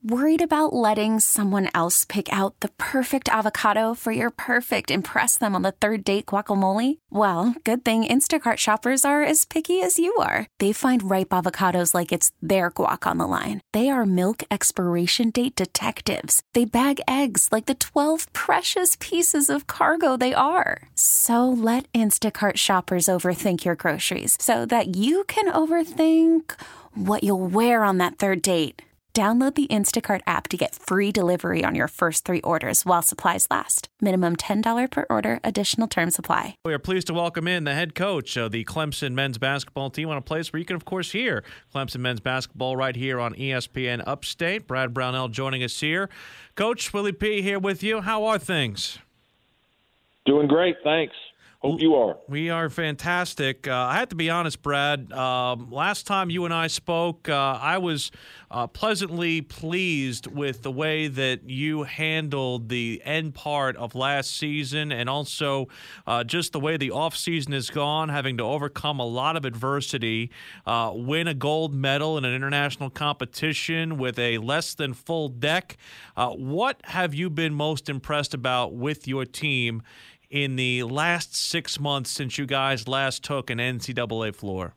Worried about letting someone else pick out the perfect avocado for your perfect impress them on the third date guacamole? Well, good thing Instacart shoppers are as picky as you are. They find ripe avocados like it's their guac on the line. They are milk expiration date detectives. They bag eggs like the 12 precious pieces of cargo they are. So let Instacart shoppers overthink your groceries so that you can overthink what you'll wear on that third date. Download the Instacart app to get free delivery on your first 3 orders while supplies last. Minimum $10 per order. Additional terms apply. We are pleased to welcome in the head coach of the Clemson men's basketball team on a place where you can, of course, hear Clemson men's basketball right here on ESPN Upstate. Brad Brownell joining us here. Coach Willie P. here with you. How are things? Doing great, thanks. Hope you are. We are fantastic. I have to be honest, Brad. Last time you and I spoke, I was pleasantly pleased with the way that you handled the end part of last season and also just the way the offseason has gone, having to overcome a lot of adversity, win a gold medal in an international competition with a less than full deck. What have you been most impressed about with your team in the last 6 months since you guys last took an NCAA floor?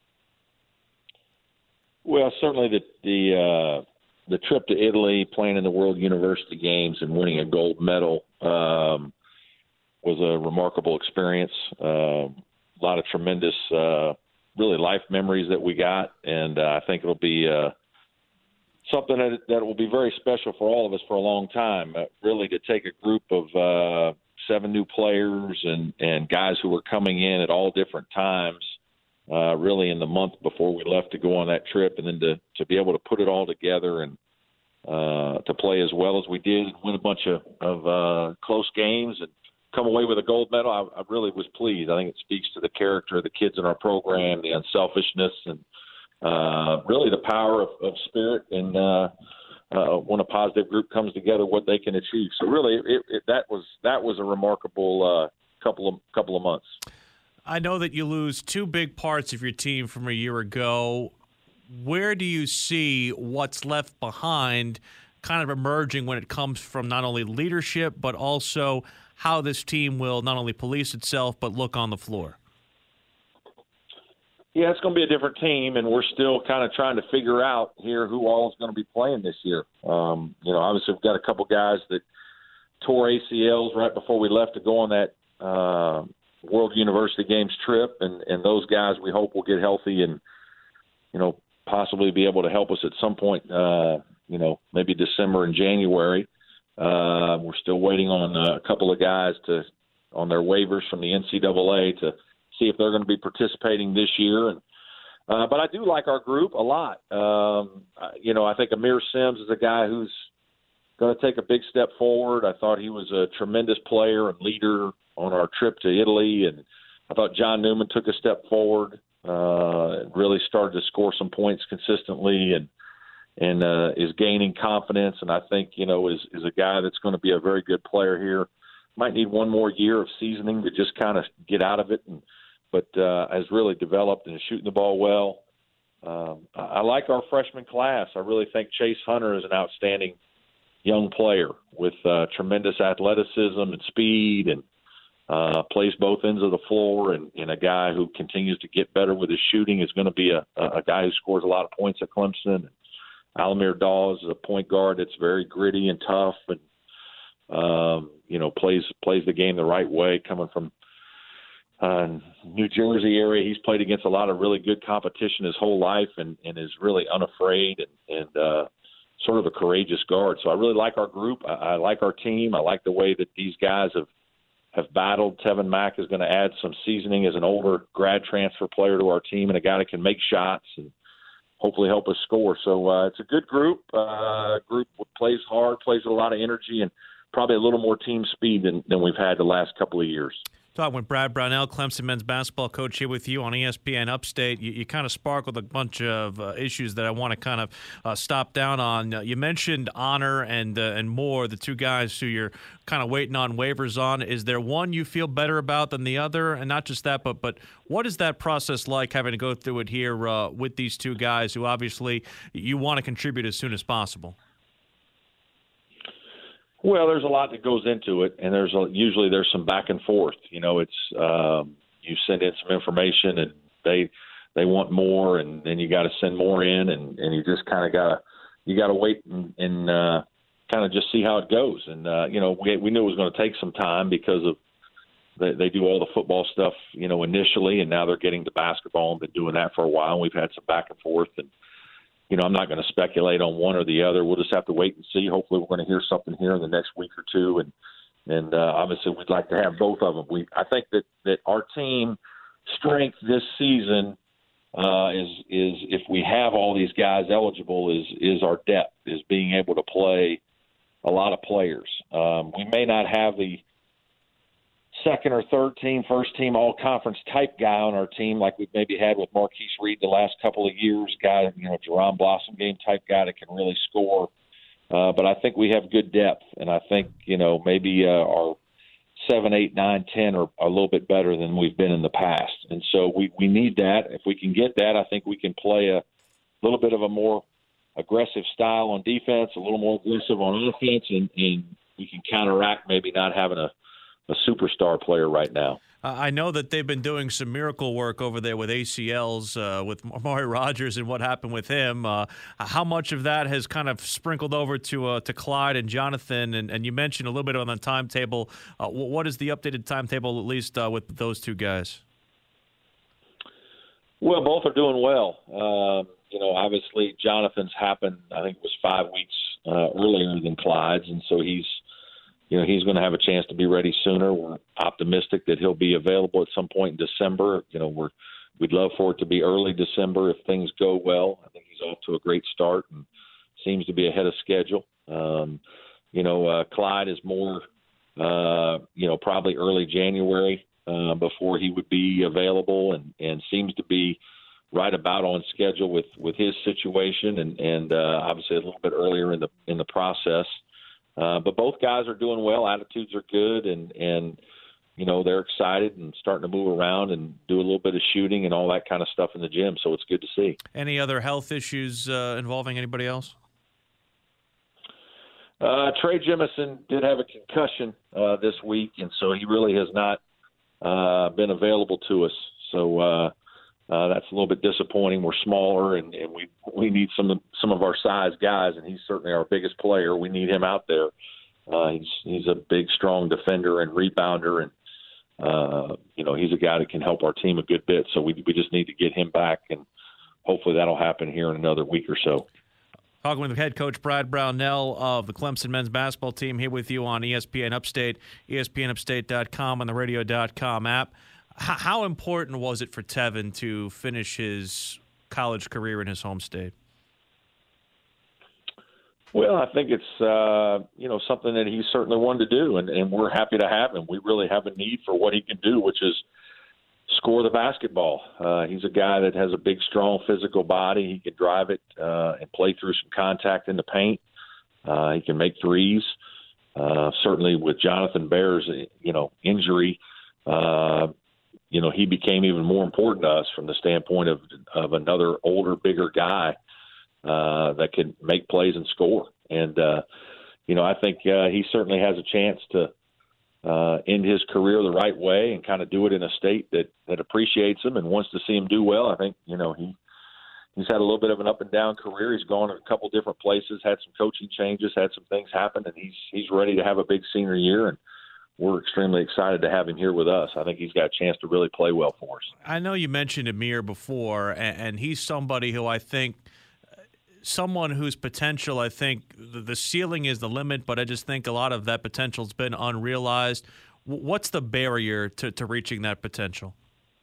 Well, certainly the trip to Italy, playing in the World University Games and winning a gold medal was a remarkable experience. A lot of tremendous, really life memories that we got, and I think it'll be something that will be very special for all of us for a long time. Really, to take a group of 7 new players and guys who were coming in at all different times, really in the month before we left to go on that trip, and then to be able to put it all together and to play as well as we did, win a bunch of close games and come away with a gold medal. I really was pleased. I think it speaks to the character of the kids in our program, the unselfishness, and really the power of spirit and when a positive group comes together, what they can achieve. So really, that was a remarkable couple of months. I know that you lose 2 big parts of your team from a year ago. Where do you see what's left behind kind of emerging when it comes from not only leadership, but also how this team will not only police itself, but look on the floor? Yeah, it's going to be a different team, and we're still kind of trying to figure out here who all is going to be playing this year. Obviously we've got a couple guys that tore ACLs right before we left to go on that World University Games trip, and those guys we hope will get healthy and, possibly be able to help us at some point, maybe December and January. We're still waiting on a couple of guys on their waivers from the NCAA to see if they're going to be participating this year. But I do like our group a lot. I think Amir Sims is a guy who's going to take a big step forward. I thought he was a tremendous player and leader on our trip to Italy, and I thought John Newman took a step forward, really started to score some points consistently and is gaining confidence. And I think, is a guy that's going to be a very good player here. Might need one more year of seasoning to just kind of get out of it, but has really developed and is shooting the ball well. I like our freshman class. I really think Chase Hunter is an outstanding young player with tremendous athleticism and speed and plays both ends of the floor, and a guy who continues to get better with his shooting is going to be a guy who scores a lot of points at Clemson. Alamir Dawes is a point guard that's very gritty and tough and plays the game the right way, coming from New Jersey area. He's played against a lot of really good competition his whole life and is really unafraid and sort of a courageous guard. So I really like our group. I like our team. I like the way that these guys have battled. Tevin Mack is going to add some seasoning as an older grad transfer player to our team and a guy that can make shots and hopefully help us score. So it's a good group. Group plays hard, plays with a lot of energy, and probably a little more team speed than we've had the last couple of years. Talking with Brad Brownell, Clemson men's basketball coach here with you on ESPN Upstate. You kind of sparkled a bunch of issues that I want to kind of stop down on. You mentioned Honor and Moore, the 2 guys who you're kind of waiting on waivers on. Is there one you feel better about than the other? And not just that, but what is that process like, having to go through it here with these 2 guys who obviously you want to contribute as soon as possible? Well, there's a lot that goes into it, and usually there's some back and forth. It's you send in some information, and they want more, and then you got to send more in, and you just kind of gotta wait and kind of just see how it goes. And we knew it was going to take some time because of they do all the football stuff, initially, and now they're getting to basketball and been doing that for a while. And we've had some back and forth, and I'm not going to speculate on one or the other. We'll just have to wait and see. Hopefully we're going to hear something here in the next week or two. And obviously we'd like to have both of them. I think that our team strength this season is if we have all these guys eligible is our depth, is being able to play a lot of players. We may not have the second or third team, first team, all-conference type guy on our team like we've maybe had with Marquise Reed the last couple of years, guy, Jerron Blossom game type guy that can really score. But I think we have good depth, and I think, maybe our 7, 8, 9, 10 are a little bit better than we've been in the past. And so we need that. If we can get that, I think we can play a little bit of a more aggressive style on defense, a little more aggressive on offense, and we can counteract maybe not having a superstar player right now. I know that they've been doing some miracle work over there with ACLs, with Amari Rodgers and what happened with him. How much of that has kind of sprinkled over to Clyde and Jonathan? And you mentioned a little bit on the timetable. What is the updated timetable, at least with those two guys? Well, both are doing well. Obviously Jonathan's happened, I think it was 5 weeks earlier than Clyde's, and so he's going to have a chance to be ready sooner. We're optimistic that he'll be available at some point in December. We'd love for it to be early December if things go well. I think he's off to a great start and seems to be ahead of schedule. Clyde is more, probably early January before he would be available, and seems to be right about on schedule with his situation, and obviously a little bit earlier in the process. But both guys are doing well. Attitudes are good, and they're excited and starting to move around and do a little bit of shooting and all that kind of stuff in the gym. So it's good to see. Any other health issues involving anybody else? Trey Jemison did have a concussion this week, and so he really has not been available to us. So that's a little bit disappointing. We're smaller, and we need some of our size guys, and he's certainly our biggest player. We need him out there. He's a big, strong defender and rebounder, and he's a guy that can help our team a good bit. So we just need to get him back, and hopefully that'll happen here in another week or so. Talking with head coach Brad Brownell of the Clemson men's basketball team here with you on ESPN Upstate, ESPNUpstate.com, and the radio.com app. How important was it for Tevin to finish his college career in his home state? Well, I think it's something that he certainly wanted to do, and we're happy to have him. We really have a need for what he can do, which is score the basketball. He's a guy that has a big, strong physical body. He can drive it and play through some contact in the paint. He can make threes. Certainly with Jonathan Bear's injury, he became even more important to us from the standpoint of another older, bigger guy that can make plays and score. And, I think he certainly has a chance to end his career the right way and kind of do it in a state that appreciates him and wants to see him do well. I think, he's had a little bit of an up and down career. He's gone to a couple different places, had some coaching changes, had some things happen, and he's ready to have a big senior year. And we're extremely excited to have him here with us. I think he's got a chance to really play well for us. I know you mentioned Amir before, and he's somebody who I think someone whose potential, I think the ceiling is the limit, but I just think a lot of that potential has been unrealized. What's the barrier to reaching that potential?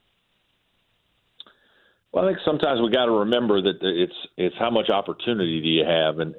Well, I think sometimes we got to remember that it's how much opportunity do you have, and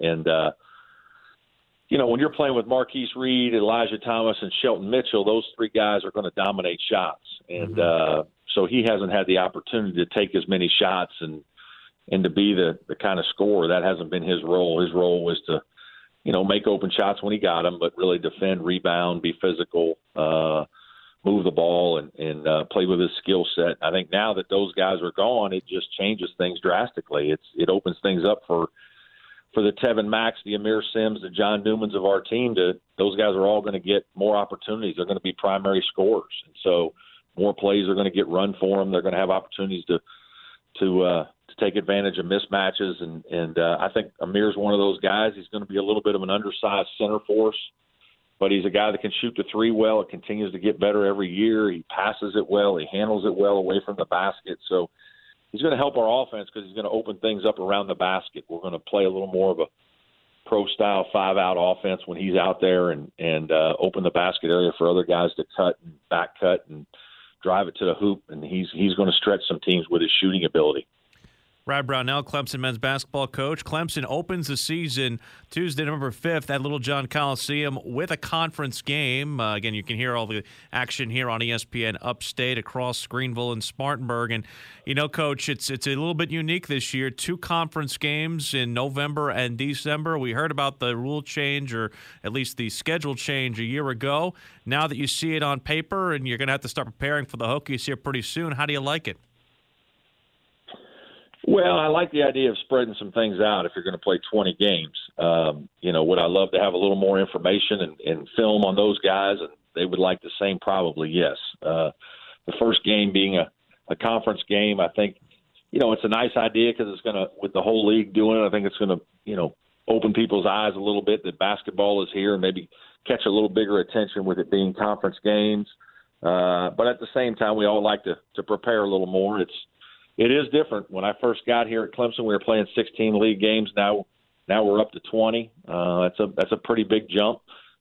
when you're playing with Marquise Reed, Elijah Thomas, and Shelton Mitchell, those three guys are going to dominate shots, and so he hasn't had the opportunity to take as many shots and to be the kind of scorer. That hasn't been his role. His role was to, make open shots when he got them, but really defend, rebound, be physical, move the ball, and play with his skill set. I think now that those guys are gone, it just changes things drastically. It opens things up for for the Tevin Max, the Amir Sims, the John Newmans of our team, those guys are all going to get more opportunities. They're going to be primary scorers. And so more plays are going to get run for them. They're going to have opportunities to take advantage of mismatches. And I think Amir's one of those guys. He's going to be a little bit of an undersized center for us, but he's a guy that can shoot the three well. It continues to get better every year. He passes it well. He handles it well away from the basket. So he's going to help our offense because he's going to open things up around the basket. We're going to play a little more of a pro-style five-out offense when he's out there and open the basket area for other guys to cut and back cut and drive it to the hoop. And he's going to stretch some teams with his shooting ability. Brad Brownell, Clemson men's basketball coach. Clemson opens the season Tuesday, November 5th at Littlejohn Coliseum with a conference game. Again, you can hear all the action here on ESPN Upstate across Greenville and Spartanburg. And, you know, Coach, it's a little bit unique this year. 2 conference games in November and December. We heard about the rule change, or at least the schedule change, a year ago. Now that you see it on paper and you're going to have to start preparing for the Hokies here pretty soon, how do you like it? Well, I like the idea of spreading some things out if you're going to play 20 games. Would I love to have a little more information and film on those guys? And they would like the same, probably, yes. The first game being a conference game, I think, it's a nice idea because it's going to, with the whole league doing it, I think it's going to, open people's eyes a little bit that basketball is here and maybe catch a little bigger attention with it being conference games. But at the same time, we all like to prepare a little more. It is different. When I first got here at Clemson, we were playing 16 league games. Now we're up to 20. That's a pretty big jump.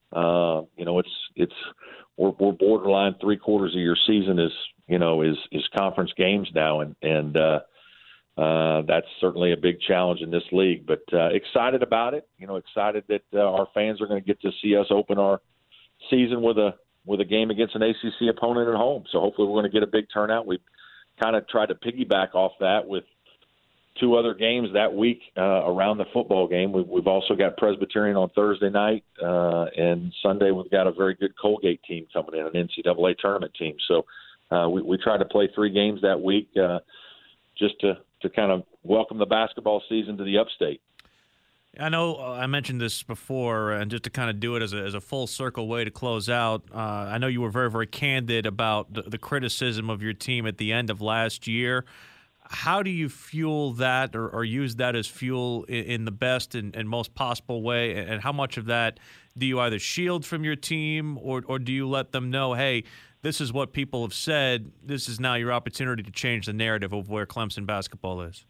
We're borderline 3/4 of your season is conference games now, and that's certainly a big challenge in this league. But excited about it. Excited that our fans are going to get to see us open our season with a game against an ACC opponent at home. So hopefully we're going to get a big turnout. We've kind of tried to piggyback off that with 2 other games that week around the football game. We've also got Presbyterian on Thursday night, and Sunday we've got a very good Colgate team coming in, an NCAA tournament team. So we try to play 3 games that week just to kind of welcome the basketball season to the Upstate. I know I mentioned this before, and just to kind of do it as a full circle way to close out, I know you were very, very candid about the criticism of your team at the end of last year. How do you fuel that or use that as fuel in the best and most possible way? And how much of that do you either shield from your team or do you let them know, hey, this is what people have said, this is now your opportunity to change the narrative of where Clemson basketball is?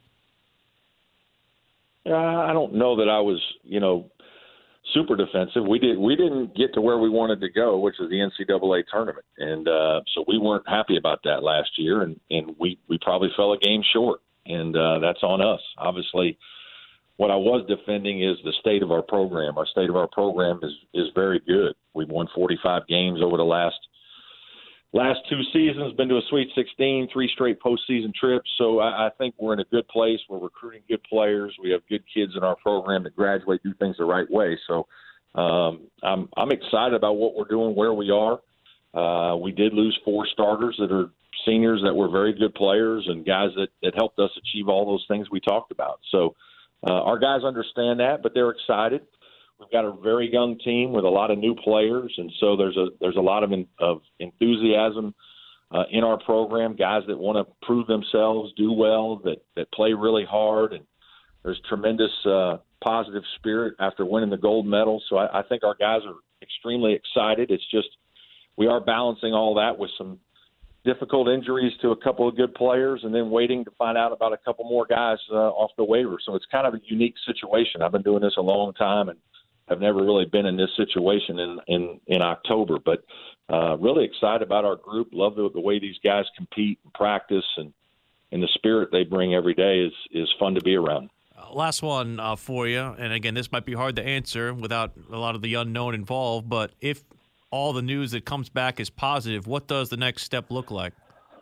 I don't know that I was, super defensive. We didn't get to where we wanted to go, which is the NCAA tournament, and so we weren't happy about that last year, and we probably fell a game short, and that's on us. Obviously, what I was defending is the state of our program. Our state of our program is very good. We've won 45 games over the last 2 seasons, been to a Sweet 16, 3 straight postseason trips. So I think we're in a good place. We're recruiting good players. We have good kids in our program that graduate, do things the right way. So I'm excited about what we're doing, where we are. We did lose 4 starters that are seniors that were very good players and guys that helped us achieve all those things we talked about. So our guys understand that, but they're excited. We've got a very young team with a lot of new players, and so there's a lot of enthusiasm in our program, guys that want to prove themselves, do well, that play really hard, and there's tremendous positive spirit after winning the gold medal. So I think our guys are extremely excited. It's just we are balancing all that with some difficult injuries to a couple of good players and then waiting to find out about a couple more guys off the waiver. So it's kind of a unique situation. I've been doing this a long time, and I've never really been in this situation in October, but really excited about our group. Love the way these guys compete and practice, and the spirit they bring every day is fun to be around. Last one for you, and again, this might be hard to answer without a lot of the unknown involved, but if all the news that comes back is positive, what does the next step look like?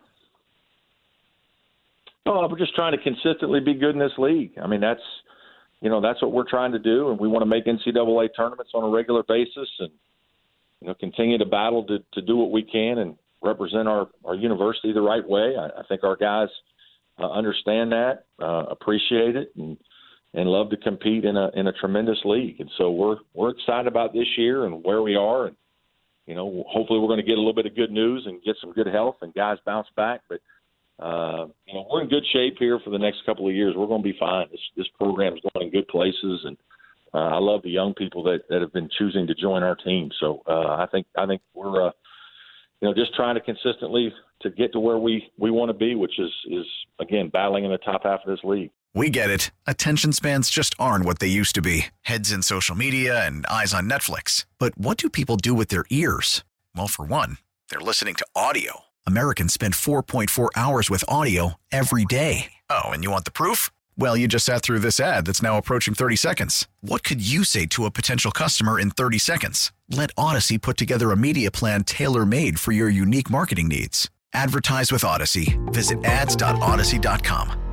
Oh, we're just trying to consistently be good in this league. I mean, that's what we're trying to do, and we want to make NCAA tournaments on a regular basis and, continue to battle to do what we can and represent our university the right way. I think our guys understand that, appreciate it, and, love to compete in a tremendous league. And so we're excited about this year and where we are. And, you know, hopefully we're going to get a little bit of good news and get some good health and guys bounce back. But, you know, we're in good shape here for the next couple of years. We're going to be fine. This program is going in good places. And I love the young people that have been choosing to join our team. So I think we're, you know, just trying to consistently to get to where we want to be, which is, again, battling in the top half of this league. We get it. Attention spans just aren't what they used to be. Heads in social media and eyes on Netflix. But what do people do with their ears? Well, for one, they're listening to audio. Americans spend 4.4 hours with audio every day. Oh, and you want the proof? Well, you just sat through this ad that's now approaching 30 seconds. What could you say to a potential customer in 30 seconds? Let Odyssey put together a media plan tailor-made for your unique marketing needs. Advertise with Odyssey. Visit ads.odyssey.com.